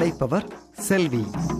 படைப்பவர் செல்வி.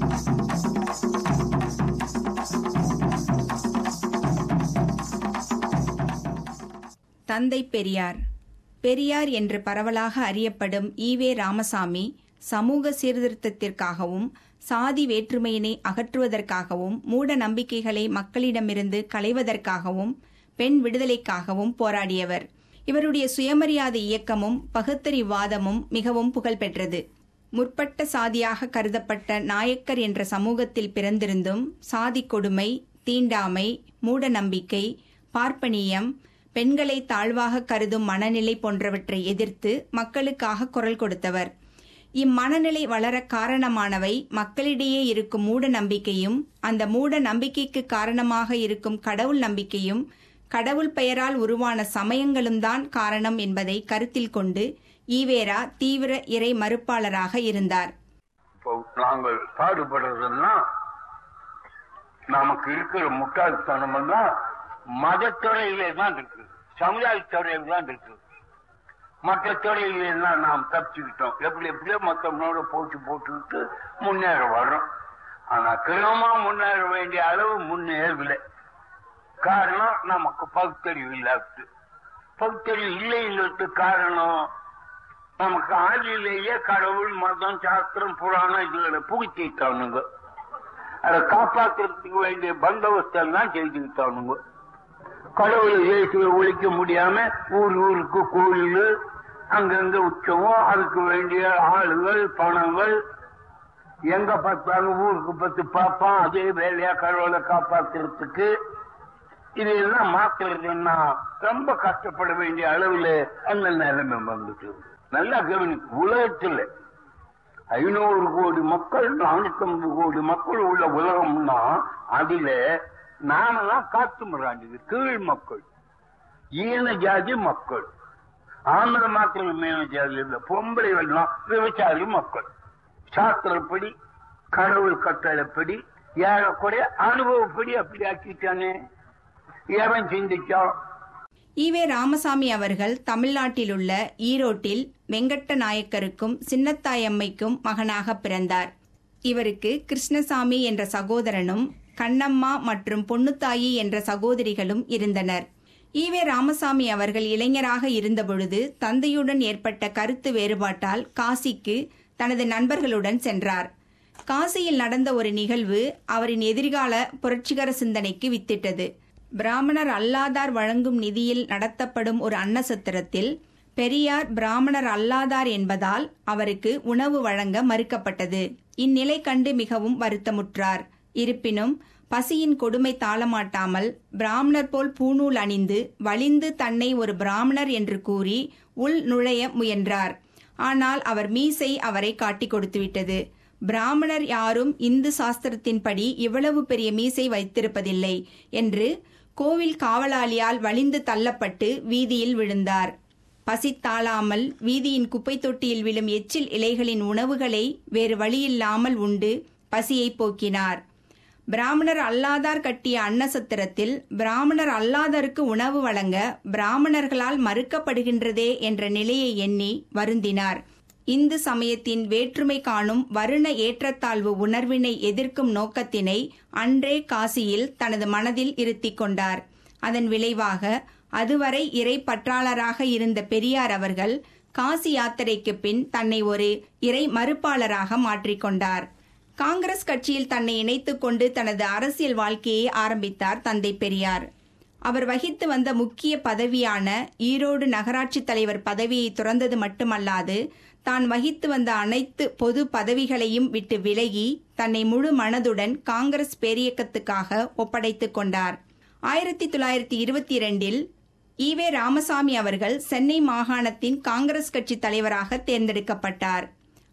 தந்தை பெரியார். பெரியார் என்று பரவலாக அறியப்படும் ஈவே ராமசாமி சமூக சீர்திருத்தத்திற்காகவும் சாதி வேற்றுமையினை அகற்றுவதற்காகவும் மூட நம்பிக்கைகளை மக்களிடமிருந்து களைவதற்காகவும் பெண் விடுதலைக்காகவும் போராடியவர். இவருடைய சுயமரியாதை இயக்கமும் பகுத்தறிவாதமும் மிகவும் புகழ்பெற்றது. முற்பட்ட சாதியாக கருதப்பட்ட நாயக்கர் என்ற சமூகத்தில் பிறந்திருந்தும் சாதி கொடுமை, தீண்டாமை, மூட நம்பிக்கை, பார்ப்பனியம், பெண்களை தாழ்வாக கருதும் மனநிலை போன்றவற்றை எதிர்த்து மக்களுக்காக குரல் கொடுத்தவர். இம்மனநிலை வளர காரணமானவை மக்களிடையே இருக்கும் மூட நம்பிக்கையும், அந்த மூட நம்பிக்கைக்கு காரணமாக இருக்கும் கடவுள் நம்பிக்கையும், கடவுள் பெயரால் உருவான சமயங்களும் தான் காரணம் என்பதை கருத்தில் கொண்டு ஈவேரா தீவிர இறை மறுப்பாளராக இருந்தார். நாங்கள் பாடுபடுறதுன்னா நமக்கு இருக்கிற முட்டாள்தனம் எல்லாம் மதத்துறையிலே தான் இருக்கு, சமுதாயத்துறையில தான் இருக்கு. மற்ற துறையிலாம் நாம் தப்பிச்சுக்கிட்டோம். எப்படியோ மற்றவங்களோட போட்டுக்கிட்டு முன்னேற வர்றோம். ஆனா கிரமமா முன்னேற வேண்டிய அளவு முன்னேறவில்லை. காரணம் நமக்கு பகுத்தறிவு இல்லாது. பகுத்தறிவு இல்லைங்கிறது காரணம் நமக்கு ஆதியிலேயே கடவுள், மதம், சாஸ்திரம், புராணம் இதுகளை புகுத்திட்டானுங்க. அதை காப்பாற்றுறதுக்கு வேண்டிய பந்தோபஸ்தெல்லாம் செஞ்சுக்கிட்டானுங்க. கடவுளை இயேசுவை ஒழிக்க முடியாம ஊருக்கு கோயில், அங்கங்க உற்சவம், அதுக்கு வேண்டிய ஆளுகள், பணங்கள், எங்க பார்த்தாலும் ஊருக்கு 10 பார்ப்பான். அதே வேலையா கடவுளை காப்பாற்றுறதுக்கு இதெல்லாம் மாத்துறதுன்னா ரொம்ப கஷ்டப்பட வேண்டிய அளவுல அந்த நிலைமை வந்துட்டு. நல்லா கவனி, உலகத்துல 500 கோடி மக்கள், 450 கோடி மக்கள் உள்ள உலகம்னா அதுல நாமெல்லாம் காத்து முறாண்டிது கீழ் மக்கள், ஈன ஜாதி மக்கள். ஆந்திர மாத்திரம் மேன ஜாதி இல்ல, பொம்பளைகள்லாம் விவசாயி மக்கள். சாஸ்திரப்படி, கடவுள் கட்டளைப்படி, ஏறக்குறைய அனுபவப்படி அப்படி ஆக்கிட்டானே. எவன் சிந்திச்சா? ஈவே ராமசாமி அவர்கள் தமிழ்நாட்டில் உள்ள ஈரோட்டில் வெங்கட்ட நாயக்கருக்கும் சின்னத்தாயம்மைக்கும் மகனாக பிறந்தார். இவருக்கு கிருஷ்ணசாமி என்ற சகோதரனும் கண்ணம்மா மற்றும் பொன்னுத்தாயி என்ற சகோதரிகளும் இருந்தனர். ஈவே ராமசாமி அவர்கள் இளைஞராக இருந்தபொழுது தந்தையுடன் ஏற்பட்ட கருத்து வேறுபாட்டால் காசிக்கு தனது நண்பர்களுடன் சென்றார். காசியில் நடந்த ஒரு நிகழ்வு அவரின் எதிர்கால புரட்சிகர சிந்தனைக்கு வித்திட்டது. பிராமணர் அல்லாதார் வழங்கும் நிதியில் நடத்தப்படும் ஒரு அன்னசத்திரத்தில் பெரியார் பிராமணர் அல்லாதார் என்பதால் அவருக்கு உணவு வழங்க மறுக்கப்பட்டது. இந்நிலை கண்டு மிகவும் வருத்தமுற்றார். இருப்பினும் பசியின் கொடுமை தாளமாட்டாமல் பிராமணர் போல் பூணூல் அணிந்து வலிந்து தன்னை ஒரு பிராமணர் என்று கூறி உள் நுழைய முயன்றார். ஆனால் அவர் மீசை அவரை காட்டி கொடுத்துவிட்டது. பிராமணர் யாரும் இந்து சாஸ்திரத்தின்படி இவ்வளவு பெரிய மீசை வைத்திருப்பதில்லை என்று கோவில் காவலாளியால் வலிந்து தள்ளப்பட்டு வீதியில் விழுந்தார். பசி தாழாமல் வீதியின் குப்பை தொட்டியில் விழும் எச்சில் இலைகளின் உணவுகளை வேறு வழியில்லாமல் உண்டு பசியை போக்கினார். பிராமணர் அல்லாதார் கட்டிய அன்னசத்திரத்தில் பிராமணர் அல்லாதருக்கு உணவு வழங்க பிராமணர்களால் மறுக்கப்படுகின்றதே என்ற நிலையை எண்ணி வருந்தினார். இந்து சமயத்தின் வேற்றுமை காணும் வருண ஏற்றத்தாழ்வு உணர்வினை எதிர்க்கும் நோக்கத்தினை அன்றே காசியில் தனது மனதில் இருத்திக் கொண்டார். அதன் விளைவாக அதுவரை இறை பற்றாளராக இருந்த பெரியார் அவர்கள் காசி யாத்திரைக்கு பின் தன்னை ஒரு இறை மறுப்பாளராக மாற்றிக்கொண்டார். காங்கிரஸ் கட்சியில் தன்னை இணைத்துக் கொண்டு தனது அரசியல் வாழ்க்கையை ஆரம்பித்தார் தந்தை பெரியார். அவர் வகித்து வந்த முக்கிய பதவியான ஈரோடு நகராட்சி தலைவர் பதவியை துறந்தது மட்டுமல்லாது தான் வகித்து வந்த அனைத்து பொது பதவிகளையும் விட்டு விலகி தன்னை முழு மனதுடன் காங்கிரஸ் பேரியக்கத்துக்காக ஒப்படைத்துக் கொண்டார். 1922 ஈவே ராமசாமி அவர்கள் சென்னை மாகாணத்தின் காங்கிரஸ் கட்சி தலைவராக தேர்ந்தெடுக்கப்பட்டார்.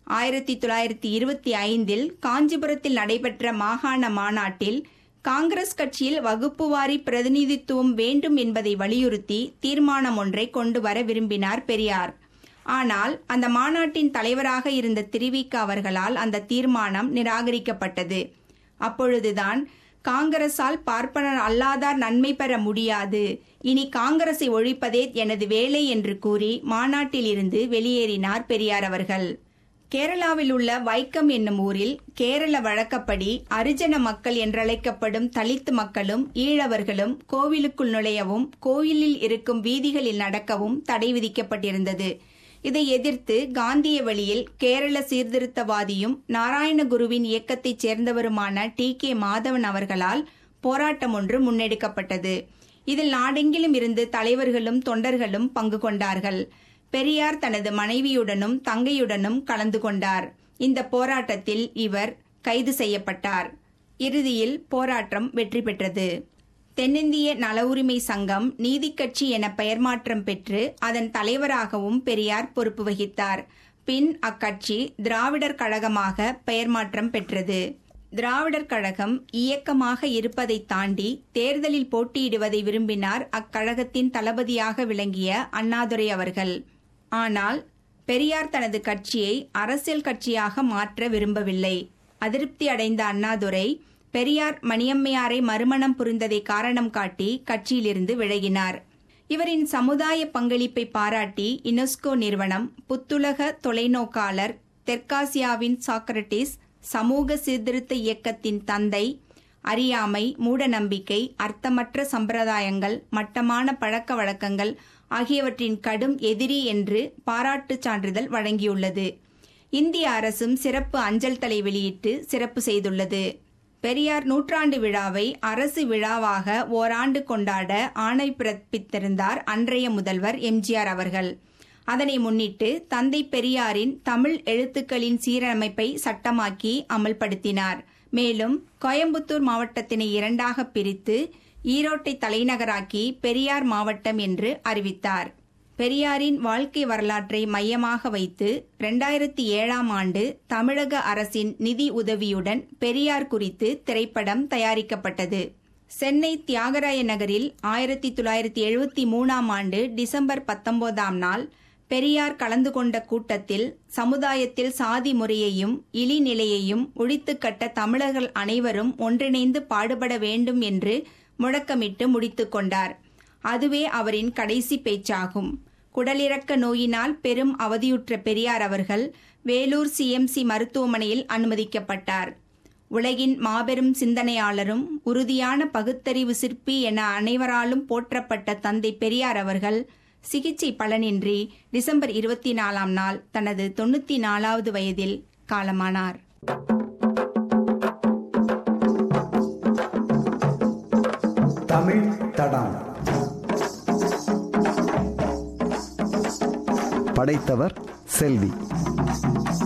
1925 காஞ்சிபுரத்தில் நடைபெற்ற மாகாண மாநாட்டில் காங்கிரஸ் கட்சியில் வகுப்புவாரி பிரதிநிதித்துவம் வேண்டும் என்பதை வலியுறுத்தி தீர்மானம் ஒன்றை கொண்டு வர விரும்பினார் பெரியார். ஆனால் அந்த மாநாட்டின் தலைவராக இருந்த திருவிக அவர்களால் அந்த தீர்மானம் நிராகரிக்கப்பட்டது. அப்பொழுதுதான் காங்கிரசால் பார்ப்பனர் அல்லாதார் நன்மை பெற முடியாது, இனி காங்கிரஸை ஒழிப்பதே எனது வேலை என்று கூறி மாநாட்டில் இருந்து வெளியேறினார் பெரியார் அவர்கள். கேரளாவில் உள்ள வைக்கம் என்னும் ஊரில் கேரள வழக்கப்படி அரிஜன மக்கள் என்றழைக்கப்படும் தலித்து மக்களும் ஈழவர்களும் கோவிலுக்குள் நுழையவும் கோயிலில் இருக்கும் வீதிகளில் நடக்கவும் தடை விதிக்கப்பட்டிருந்தது. இதை எதிர்த்து காந்திய வழியில் கேரள சீர்திருத்தவாதியும் நாராயணகுருவின் இயக்கத்தைச் சேர்ந்தவருமான டி.கே. மாதவன் அவர்களால் போராட்டம் ஒன்று முன்னெடுக்கப்பட்டது. இதில் நாடெங்கிலும் இருந்து தலைவர்களும் தொண்டர்களும் பங்கு கொண்டார்கள். பெரியார் தனது மனைவியுடனும் தங்கையுடனும் கலந்து கொண்டார். இந்த போராட்டத்தில் இவர் கைது செய்யப்பட்டார். இறுதியில் போராட்டம் வெற்றி பெற்றது. தென்னிந்திய நல உரிமை சங்கம் நீதிக் கட்சி என பெயர் மாற்றம் பெற்று அதன் தலைவராகவும் பெரியார் பொறுப்பு வகித்தார். பின் அக்கட்சி திராவிடர் கழகமாக பெயர் மாற்றம் பெற்றது. திராவிடர் கழகம் இயக்கமாக இருப்பதை தாண்டி தேர்தலில் போட்டியிடுவதை விரும்பினார் அக்கழகத்தின் தளபதியாக விளங்கிய அண்ணாதுரை அவர்கள். ஆனால் பெரியார் தனது கட்சியை அரசியல் கட்சியாக மாற்ற விரும்பவில்லை. அதிருப்தி அடைந்த அண்ணாதுரை பெரியார் மணியம்மையாரை மறுமணம் புரிந்ததை காரணம் காட்டி கட்சியிலிருந்து விலகினார். இவரின் சமுதாய பங்களிப்பை பாராட்டி யுனெஸ்கோ நிறுவனம் புத்துலக தொலைநோக்காளர், தெற்காசியாவின் சாக்ரட்டிஸ், சமூக சீர்திருத்த இயக்கத்தின் தந்தை, அறியாமை, மூடநம்பிக்கை, அர்த்தமற்ற சம்பிரதாயங்கள், மட்டமான பழக்க வழக்கங்கள் ஆகியவற்றின் கடும் எதிரி என்று பாராட்டுச் சான்றிதழ் வழங்கியுள்ளது. இந்திய அரசும் சிறப்பு அஞ்சல் தலை வெளியிட்டு சிறப்பு செய்துள்ளது. பெரியார் நூற்றாண்டு விழாவை அரசு விழாவாக ஓராண்டு கொண்டாட ஆணை பிறப்பித்திருந்தார் அன்றைய முதல்வர் எம்ஜிஆர் அவர்கள். அதனை முன்னிட்டு தந்தை பெரியாரின் தமிழ் எழுத்துக்களின் சீரமைப்பை சட்டமாக்கி அமல்படுத்தினார். மேலும் கோயம்புத்தூர் மாவட்டத்தினை இரண்டாக பிரித்து ஈரோட்டை தலைநகராக்கி பெரியார் மாவட்டம் என்று அறிவித்தார். பெரியாரின் வாழ்க்கை வரலாற்றை மையமாக வைத்து 2007ஆம் ஆண்டு தமிழக அரசின் நிதி உதவியுடன் பெரியார் குறித்து திரைப்படம் தயாரிக்கப்பட்டது. சென்னை தியாகராய நகரில் 1973ஆம் ஆண்டு டிசம்பர் 19ஆம் நாள் பெரியார் கலந்து கொண்ட கூட்டத்தில் சமுதாயத்தில் சாதி முறையையும் இழிநிலையையும் ஒழித்துக்கட்ட தமிழர்கள் அனைவரும் ஒன்றிணைந்து பாடுபட வேண்டும் என்று முழக்கமிட்டு முடித்துக் கொண்டார். அதுவே அவரின் கடைசி பேச்சாகும். குடலிறக்க நோயினால் பெரும் அவதியுற்ற பெரியார் அவர்கள் வேலூர் சிஎம்சி மருத்துவமனையில் அனுமதிக்கப்பட்டார். உலகின் மாபெரும் சிந்தனையாளரும் உறுதியான பகுத்தறிவு சிற்பி என அனைவராலும் போற்றப்பட்ட தந்தை பெரியார் அவர்கள் சிகிச்சை பலனின்றி டிசம்பர் 24ஆம் நாள் தனது 94வது வயதில் காலமானார். தமிழ் தடம் படைத்தவர் செல்வி.